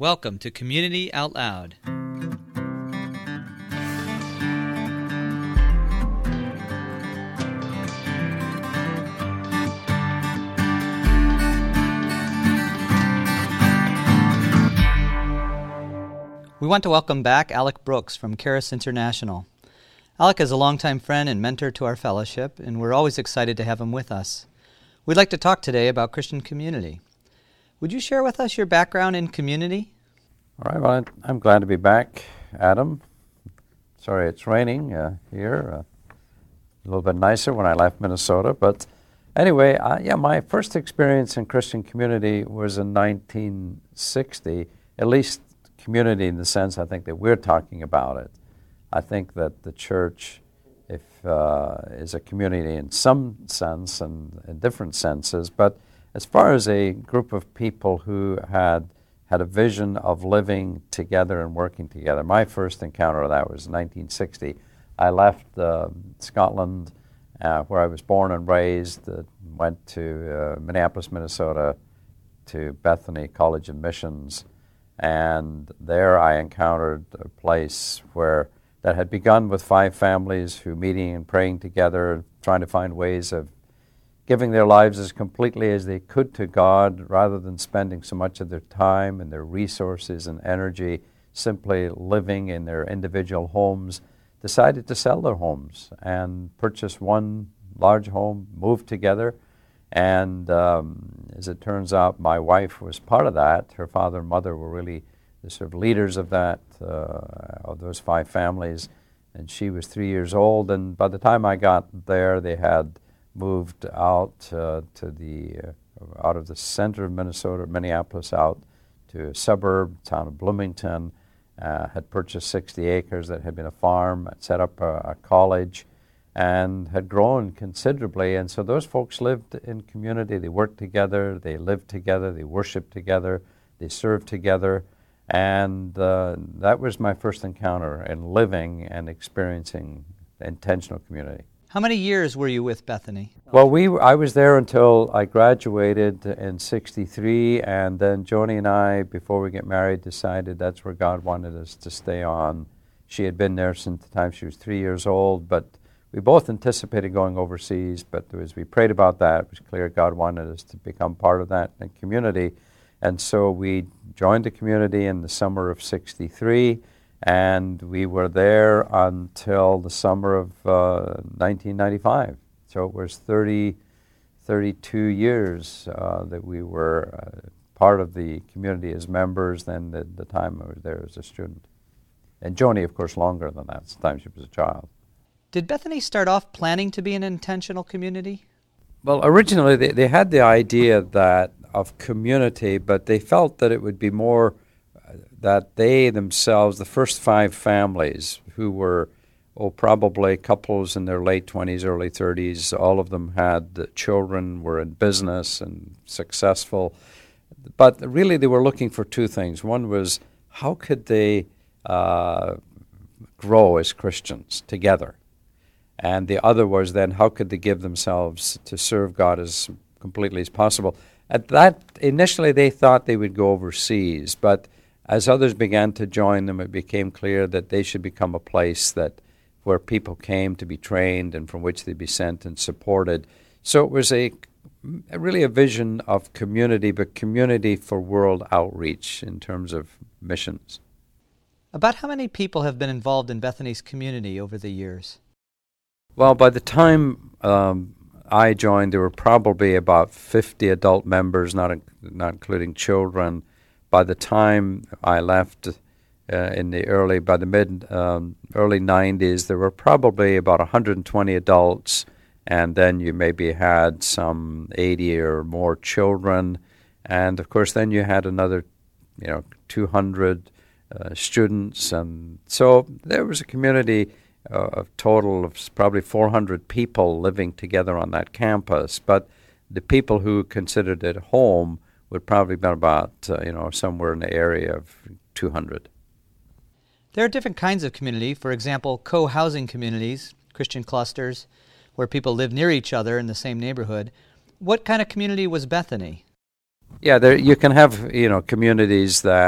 Welcome to Community Out Loud. We want to welcome back Alec Brooks from Charis International. Alec is a longtime friend and mentor to our fellowship, and we're always excited to have him with us. We'd like to talk today about Christian community. Would you share with us your background in community? All right, well, I'm glad to be back, Adam. Sorry it's raining here. A little bit nicer when I left Minnesota. But anyway, my first experience in Christian community was in 1960, at least community in the sense I think that we're talking about it. I think that the church is a community in some sense and in different senses, but as far as a group of people who had a vision of living together and working together, my first encounter of that was 1960. I left Scotland, where I was born and raised, went to Minneapolis, Minnesota, to Bethany College of Missions, and there I encountered a place that had begun with 5 families who meeting and praying together, trying to find ways of giving their lives as completely as they could to God, rather than spending so much of their time and their resources and energy simply living in their individual homes, decided to sell their homes and purchase one large home, move together. And as it turns out, my wife was part of that. Her father and mother were really the sort of leaders of that, of those 5 families. And she was 3 years old. And by the time I got there, they had moved out out of the center of Minnesota, Minneapolis, out to a suburb, town of Bloomington, had purchased 60 acres that had been a farm, set up a college, and had grown considerably. And so those folks lived in community. They worked together, they lived together, they worshiped together, they served together. And that was my first encounter in living and experiencing intentional community. How many years were you with Bethany? Well, I was there until I graduated in '63, and then Joni and I, before we get married, decided that's where God wanted us to stay on. She had been there since the time she was 3 years old, but we both anticipated going overseas, but as we prayed about that, it was clear God wanted us to become part of that community. And so we joined the community in the summer of '63, and we were there until the summer of 1995. So it was 32 years that we were part of the community as members than the time I was there as a student. And Joni, of course, longer than that, the time she was a child. Did Bethany start off planning to be an intentional community? Well, originally they had the idea of community, but they felt that it would be more that they themselves, the first 5 families who were, probably couples in their late 20s, early 30s, all of them had children, were in business and successful. But really they were looking for 2 things. One was, how could they grow as Christians together? And the other was then, how could they give themselves to serve God as completely as possible? At that, initially they thought they would go overseas, but as others began to join them, it became clear that they should become a place where people came to be trained and from which they'd be sent and supported. So it was really a vision of community, but community for world outreach in terms of missions. About how many people have been involved in Bethany's community over the years? Well, by the time I joined, there were probably about 50 adult members, not including children. By the time I left by the mid early 90s, there were probably about 120 adults, and then you maybe had some 80 or more children, and of course then you had another 200 students, and so there was a community of total of probably 400 people living together on that campus. But the people who considered it home would probably be about, somewhere in the area of 200. There are different kinds of community. For example, co-housing communities, Christian clusters, where people live near each other in the same neighborhood. What kind of community was Bethany? Yeah, you can have, communities that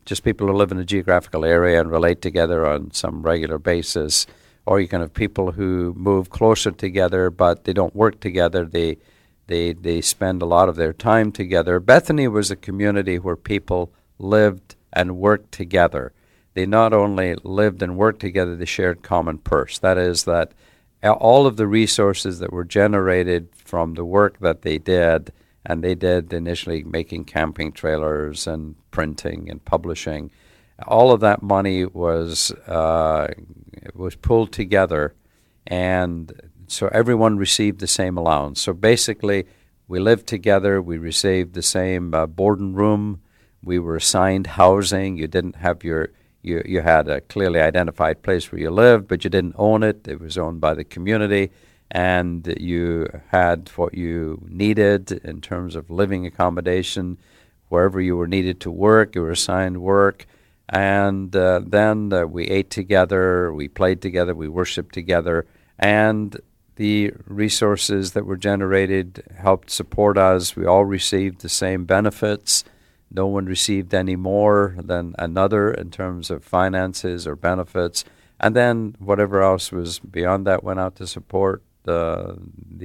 just people who live in a geographical area and relate together on some regular basis, or you can have people who move closer together, but they don't work together. They spend a lot of their time together. Bethany was a community where people lived and worked together. They not only lived and worked together, they shared common purse. That is, that all of the resources that were generated from the work that they did, and they did initially making camping trailers and printing and publishing, all of that money was pulled together, and so everyone received the same allowance. So basically, we lived together, we received the same board and room, we were assigned housing. You didn't have you had a clearly identified place where you lived, but you didn't own it. It was owned by the community, and you had what you needed in terms of living accommodation. Wherever you were needed to work, you were assigned work. And then we ate together, we played together, we worshiped together, and the resources that were generated helped support us. We all received the same benefits. No one received any more than another in terms of finances or benefits. And then whatever else was beyond that went out to support to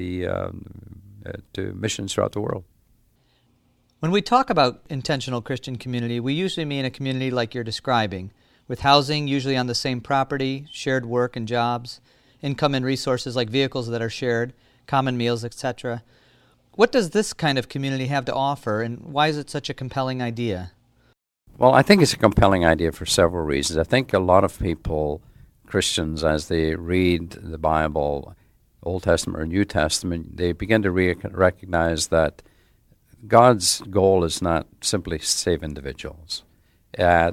missions throughout the world. When we talk about intentional Christian community, we usually mean a community like you're describing, with housing usually on the same property, shared work and jobs, income and resources like vehicles that are shared, common meals, etc. What does this kind of community have to offer, and why is it such a compelling idea? Well, I think it's a compelling idea for several reasons. I think a lot of people, Christians, as they read the Bible, Old Testament or New Testament, they begin to recognize that God's goal is not simply save individuals. That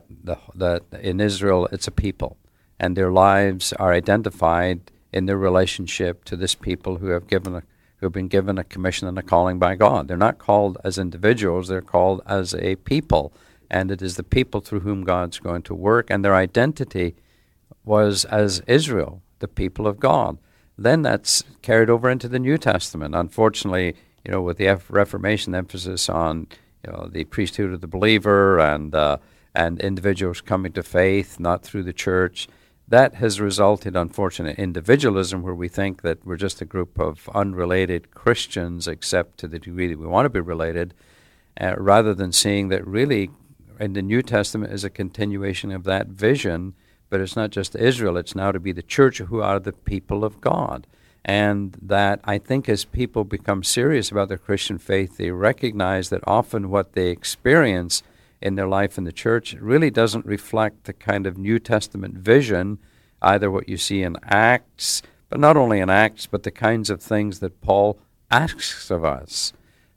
in Israel, it's a people, and their lives are identified in their relationship to this people who have been given a commission and a calling by God. They're not called as individuals; they're called as a people, and it is the people through whom God's going to work. And their identity was as Israel, the people of God. Then that's carried over into the New Testament. Unfortunately, with the Reformation emphasis on the priesthood of the believer and individuals coming to faith, not through the church, that has resulted, unfortunately, in individualism, where we think that we're just a group of unrelated Christians, except to the degree that we want to be related, rather than seeing that really in the New Testament is a continuation of that vision. But it's not just Israel, it's now to be the church who are the people of God. And that I think as people become serious about their Christian faith, they recognize that often what they experience in their life in the church really doesn't reflect the kind of New Testament vision, either what you see in Acts, but not only in Acts, but the kinds of things that Paul asks of us,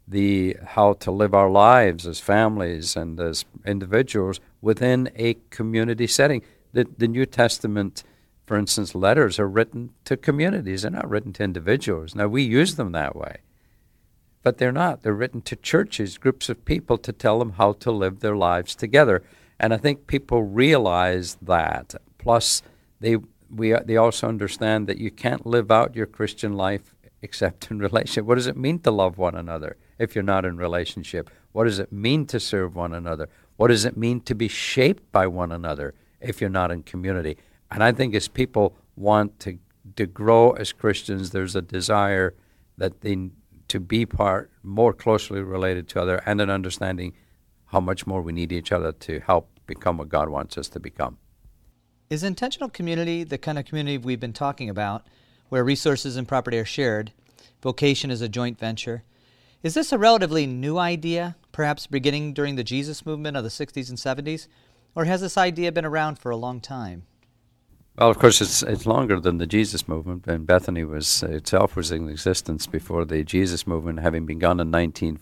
how to live our lives as families and as individuals within a community setting. The New Testament, for instance, letters are written to communities. They're not written to individuals. Now, we use them that way, but they're not. They're written to churches, groups of people, to tell them how to live their lives together. And I think people realize that. Plus, they also understand that you can't live out your Christian life except in relationship. What does it mean to love one another if you're not in relationship? What does it mean to serve one another? What does it mean to be shaped by one another if you're not in community? And I think as people want to grow as Christians, there's a desire that to be more closely related to other, and an understanding how much more we need each other to help become what God wants us to become. Is intentional community the kind of community we've been talking about, where resources and property are shared, vocation is a joint venture? Is this a relatively new idea, perhaps beginning during the Jesus movement of the 60s and 70s? Or has this idea been around for a long time? Well, of course, it's longer than the Jesus movement, and Bethany itself was in existence before the Jesus movement, having begun in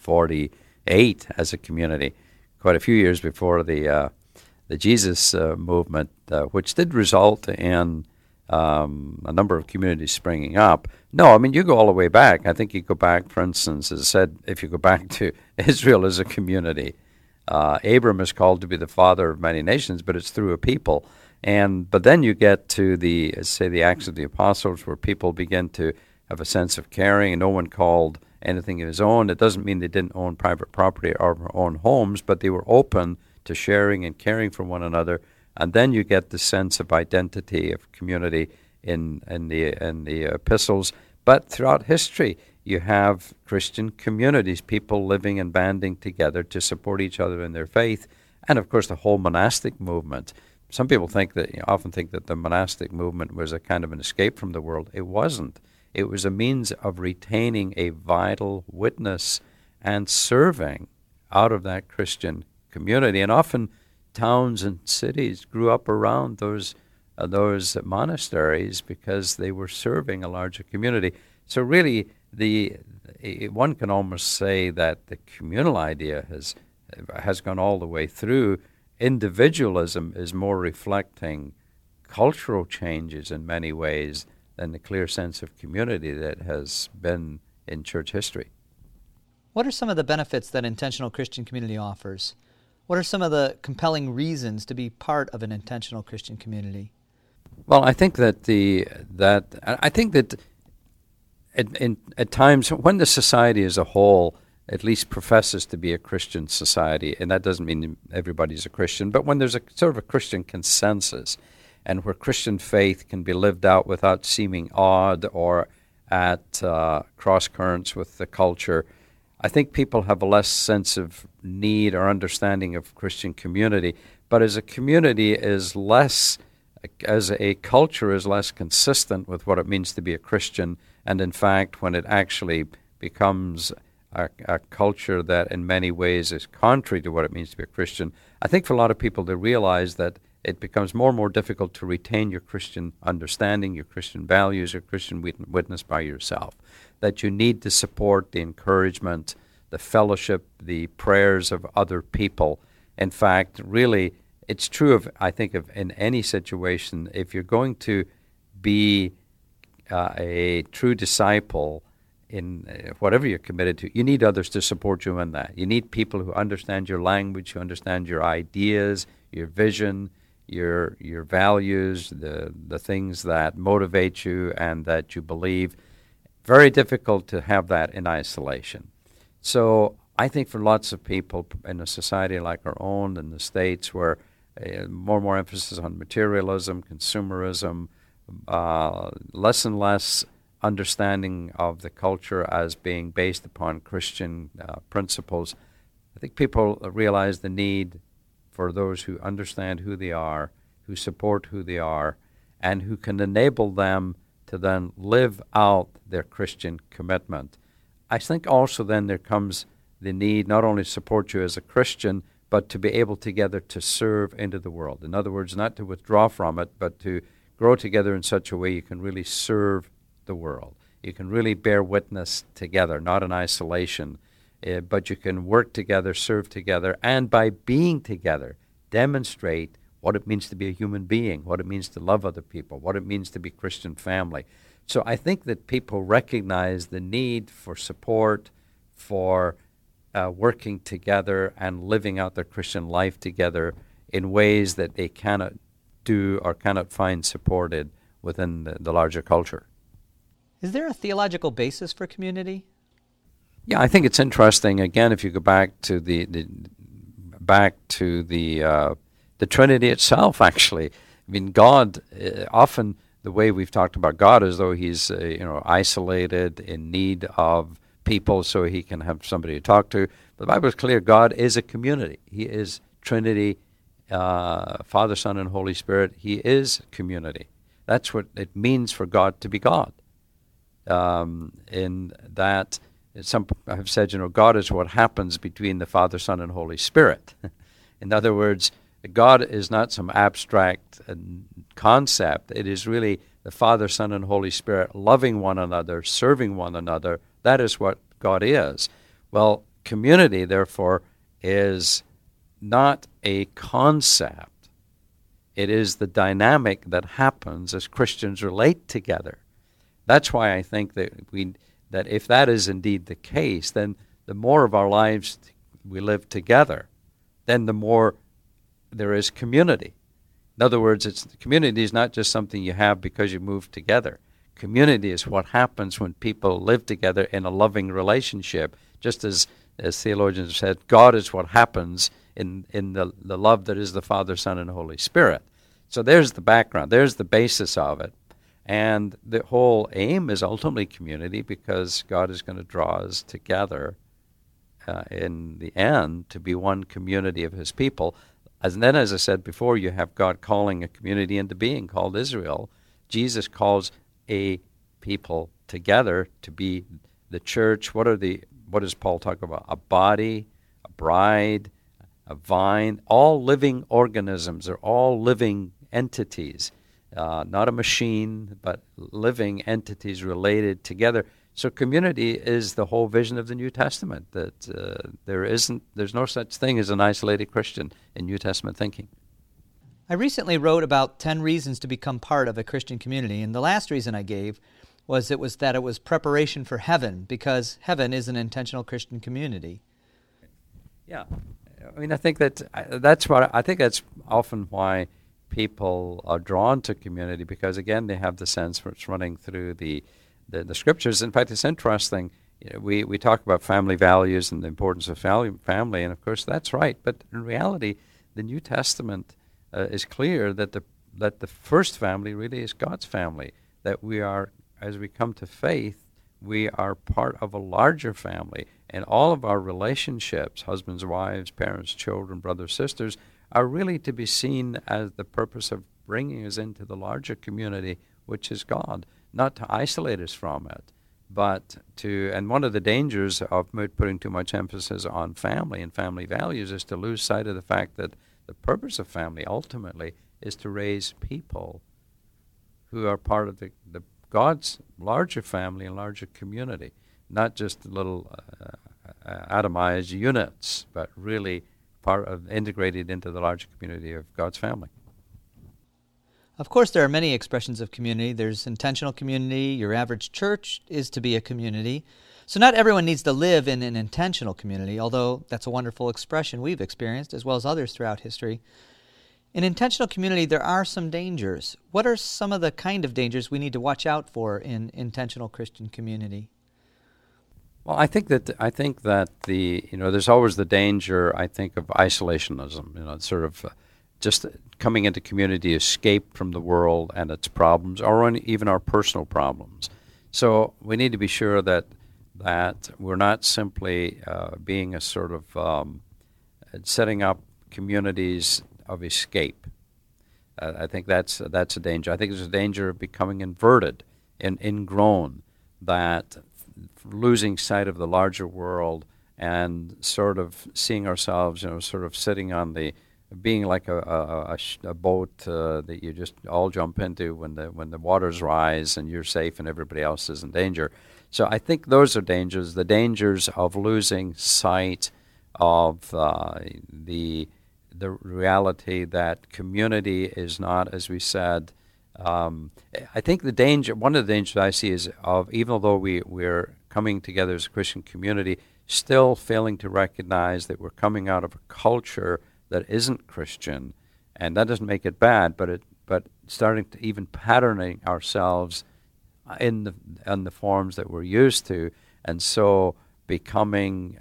1948 as a community, quite a few years before the Jesus movement, which did result in a number of communities springing up. No, I mean, you go all the way back. I think you go back, for instance, as I said, if you go back to Israel as a community, Abram is called to be the father of many nations, but it's through a people. But then you get to the Acts of the Apostles, where people begin to have a sense of caring, and no one called anything of his own. It doesn't mean they didn't own private property or own homes, but they were open to sharing and caring for one another, and then you get the sense of identity of community in the epistles. But throughout history, you have Christian communities, people living and banding together to support each other in their faith, and of course the whole monastic movement. Some people often think that the monastic movement was a kind of an escape from the world. It wasn't. It was a means of retaining a vital witness and serving out of that Christian community. And often towns and cities grew up around those monasteries because they were serving a larger community. So really, one can almost say that the communal idea has gone all the way through. Individualism is more reflecting cultural changes in many ways than the clear sense of community that has been in church history. What are some of the benefits that intentional Christian community offers? What are some of the compelling reasons to be part of an intentional Christian community? Well, I think that at times when the society as a whole at least professes to be a Christian society, and that doesn't mean everybody's a Christian, but when there's a sort of a Christian consensus, and where Christian faith can be lived out without seeming odd or at cross currents with the culture, I think people have a less sense of need or understanding of Christian community. But as a community as a culture is less consistent with what it means to be a Christian, and in fact, when it actually becomes a culture that in many ways is contrary to what it means to be a Christian, I think for a lot of people to realize that it becomes more and more difficult to retain your Christian understanding, your Christian values, your Christian witness by yourself. That you need to support the encouragement, the fellowship, the prayers of other people. In fact, really, it's true of in any situation, if you're going to be a true disciple in whatever you're committed to, you need others to support you in that. You need people who understand your language, who understand your ideas, your vision, your values, the things that motivate you and that you believe. Very difficult to have that in isolation. So I think for lots of people in a society like our own in the States, where more and more emphasis on materialism, consumerism, less and less understanding of the culture as being based upon Christian principles, I think people realize the need for those who understand who they are, who support who they are, and who can enable them to then live out their Christian commitment. I think also then there comes the need not only to support you as a Christian, but to be able together to serve into the world. In other words, not to withdraw from it, but to grow together in such a way you can really serve the world. You can really bear witness together, not in isolation, but you can work together, serve together, and by being together, demonstrate what it means to be a human being, what it means to love other people, what it means to be Christian family. So I think that people recognize the need for support, for working together and living out their Christian life together in ways that they cannot do or cannot find supported within the larger culture. Is there a theological basis for community? Yeah, I think it's interesting. Again, if you go back to the Trinity itself, actually, I mean, God often the way we've talked about God as though he's isolated, in need of people, so he can have somebody to talk to. But the Bible is clear: God is a community. He is Trinity, Father, Son, and Holy Spirit. He is community. That's what it means for God to be God. In that, some have said, God is what happens between the Father, Son, and Holy Spirit. In other words, God is not some abstract concept. It is really the Father, Son, and Holy Spirit loving one another, serving one another. That is what God is. Well, community, therefore, is not a concept. It is the dynamic that happens as Christians relate together. That's why I think that if that is indeed the case, then the more of our lives we live together, then the more there is community. In other words, community is not just something you have because you move together. Community is what happens when people live together in a loving relationship, just as as theologians have said, God is what happens in the love that is the Father, Son, and Holy Spirit. So there's the background. There's the basis of it. And the whole aim is ultimately community, because God is going to draw us together in the end to be one community of his people. And then, as I said before, you have God calling a community into being called Israel. Jesus calls a people together to be the church. What does Paul talk about? A body, a bride, a vine, all living organisms. They're all living entities, not a machine, but living entities related together. So community is the whole vision of the New Testament, that there's no such thing as an isolated Christian in New Testament thinking. I recently wrote about 10 reasons to become part of a Christian community, and the last reason I gave was that it was preparation for heaven, because heaven is an intentional Christian community. Yeah, I mean, I think that's often why people are drawn to community, because again, they have the sense for it's running through the scriptures. In fact, it's interesting. We talk about family values and the importance of family, and of course that's right. But in reality, the New Testament is clear that the first family really is God's family. That we are, as we come to faith, we are part of a larger family, and all of our relationships, husbands, wives, parents, children, brothers, sisters, are really to be seen as the purpose of bringing us into the larger community, which is God. Not to isolate us from it, but and one of the dangers of putting too much emphasis on family and family values is to lose sight of the fact that the purpose of family ultimately is to raise people who are part of the God's larger family and larger community, not just little atomized units, but really integrated into the larger community of God's family. Of course, there are many expressions of community. There's intentional community. Your average church is to be a community. So not everyone needs to live in an intentional community, although that's a wonderful expression we've experienced, as well as others throughout history. In intentional community, there are some dangers. What are some of the kind of dangers we need to watch out for in intentional Christian community? Well, I think that there's always the danger, I think, of isolationism. Sort of just coming into community, escape from the world and its problems, or even our personal problems. So we need to be sure that we're not simply being a sort of setting up communities of escape. I think that's a danger. I think there's a danger of becoming inverted and ingrown, that losing sight of the larger world and sort of seeing ourselves, sort of sitting on being like a boat that you just all jump into when the waters rise and you're safe and everybody else is in danger. So I think those are dangers. The dangers of losing sight of the reality that community is not, as we said. I think one of the dangers I see is of, even though we're coming together as a Christian community, still failing to recognize that we're coming out of a culture that isn't Christian, and that doesn't make it bad, but starting to even patterning ourselves in the forms that we're used to, and so becoming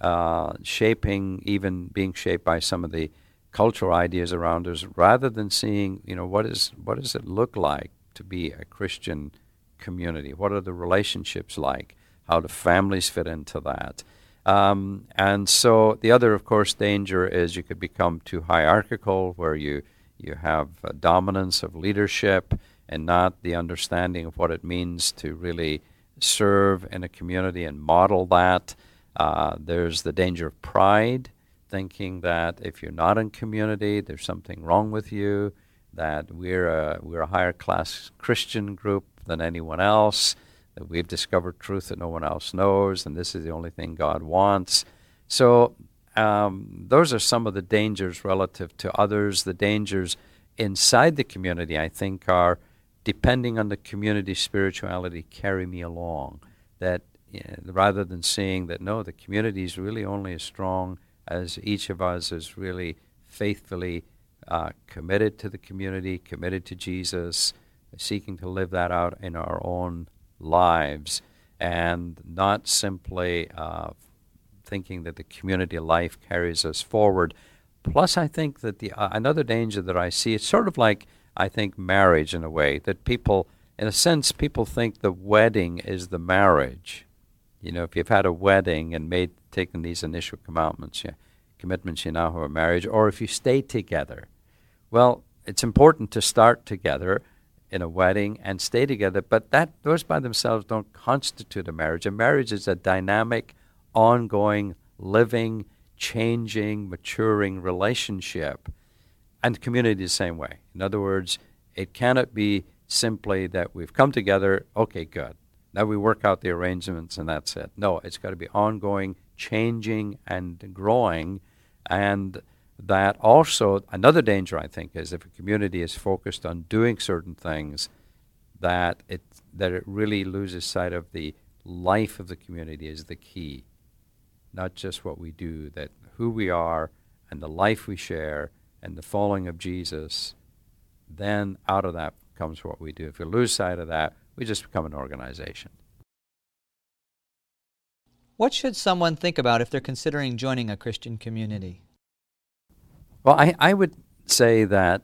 being shaped by some of the cultural ideas around us, rather than seeing, what does it look like to be a Christian community? What are the relationships like? How do families fit into that? And so the other, of course, danger is you could become too hierarchical, where you have a dominance of leadership and not the understanding of what it means to really serve in a community and model that. There's the danger of pride, thinking that if you're not in community, there's something wrong with you, that we're a higher class Christian group than anyone else, that we've discovered truth that no one else knows, and this is the only thing God wants. So those are some of the dangers relative to others. The dangers inside the community, I think, are depending on the community spirituality, carry me along. That rather than seeing that, no, the community is really only as strong as each of us is really faithfully committed to the community, committed to Jesus, seeking to live that out in our own lives, and not simply thinking that the community life carries us forward. Plus, I think that another danger that I see, it's sort of like, I think, marriage in a way, that people, in a sense, people think the wedding is the marriage. You know, if you've had a wedding and taken these initial commitments, you now have a marriage, or if you stay together. Well, it's important to start together in a wedding and stay together, but those by themselves don't constitute a marriage. A marriage is a dynamic, ongoing, living, changing, maturing relationship, and community the same way. In other words, it cannot be simply that we've come together, okay, good. Now we work out the arrangements and that's it. No, it's got to be ongoing, changing, and growing. And that also, another danger, I think, is if a community is focused on doing certain things, that it really loses sight of the life of the community is the key. Not just what we do, that who we are and the life we share and the following of Jesus, then out of that comes what we do. If we lose sight of that, we just become an organization. What should someone think about if they're considering joining a Christian community? Well, I would say that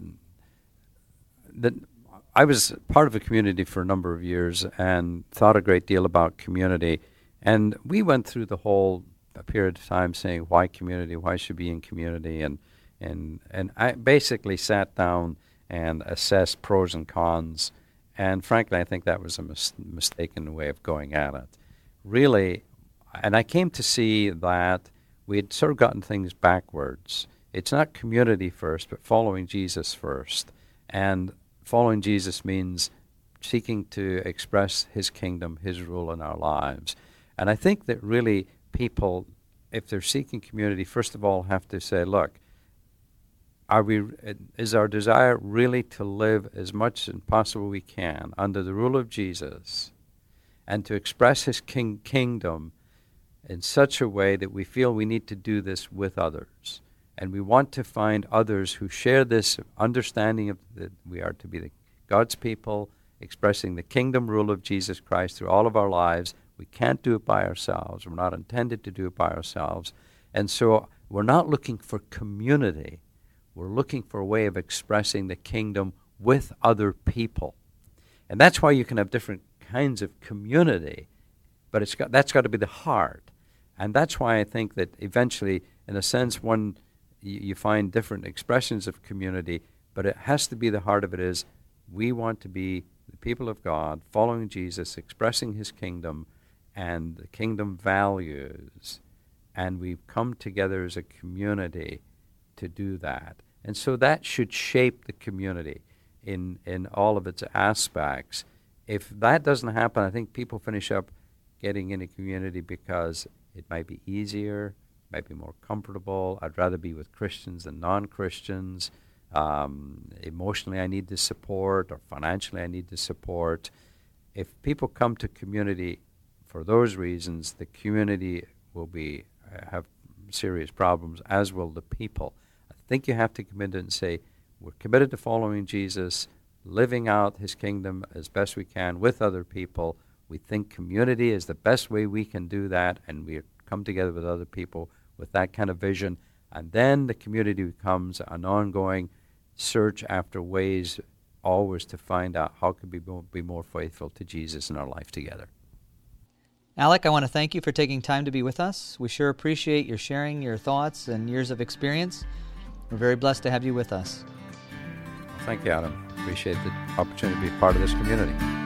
I was part of a community for a number of years and thought a great deal about community. And we went through the whole period of time saying, why community? Why should we be in community? And I basically sat down and assessed pros and cons. And frankly, I think that was a mistaken way of going at it. Really, and I came to see that we had sort of gotten things backwards. It's not community first, but following Jesus first. And following Jesus means seeking to express his kingdom, his rule in our lives. And I think that really people, if they're seeking community, first of all have to say, look, is our desire really to live as much as possible we can under the rule of Jesus and to express his kingdom in such a way that we feel we need to do this with others. And we want to find others who share this understanding of that we are to be God's people, expressing the kingdom rule of Jesus Christ through all of our lives. We can't do it by ourselves. We're not intended to do it by ourselves. And so we're not looking for community. We're looking for a way of expressing the kingdom with other people. And that's why you can have different kinds of community, but that's got to be the heart. And that's why I think that eventually, in a sense, you find different expressions of community, but it has to be the heart of it is we want to be the people of God, following Jesus, expressing his kingdom and the kingdom values, and we've come together as a community to do that. And so that should shape the community in all of its aspects. If that doesn't happen, I think people finish up getting in a community because it might be easier, might be more comfortable. I'd rather be with Christians than non-Christians. Emotionally, I need the support, or financially, I need the support. If people come to community for those reasons, the community will have serious problems, as will the people. I think you have to commit and say, we're committed to following Jesus, living out his kingdom as best we can with other people. We think community is the best way we can do that, and we come together with other people with that kind of vision. And then the community becomes an ongoing search after ways always to find out how can we be more faithful to Jesus in our life together. Alec, I want to thank you for taking time to be with us. We sure appreciate your sharing your thoughts and years of experience. We're very blessed to have you with us. Thank you, Adam. Appreciate the opportunity to be part of this community.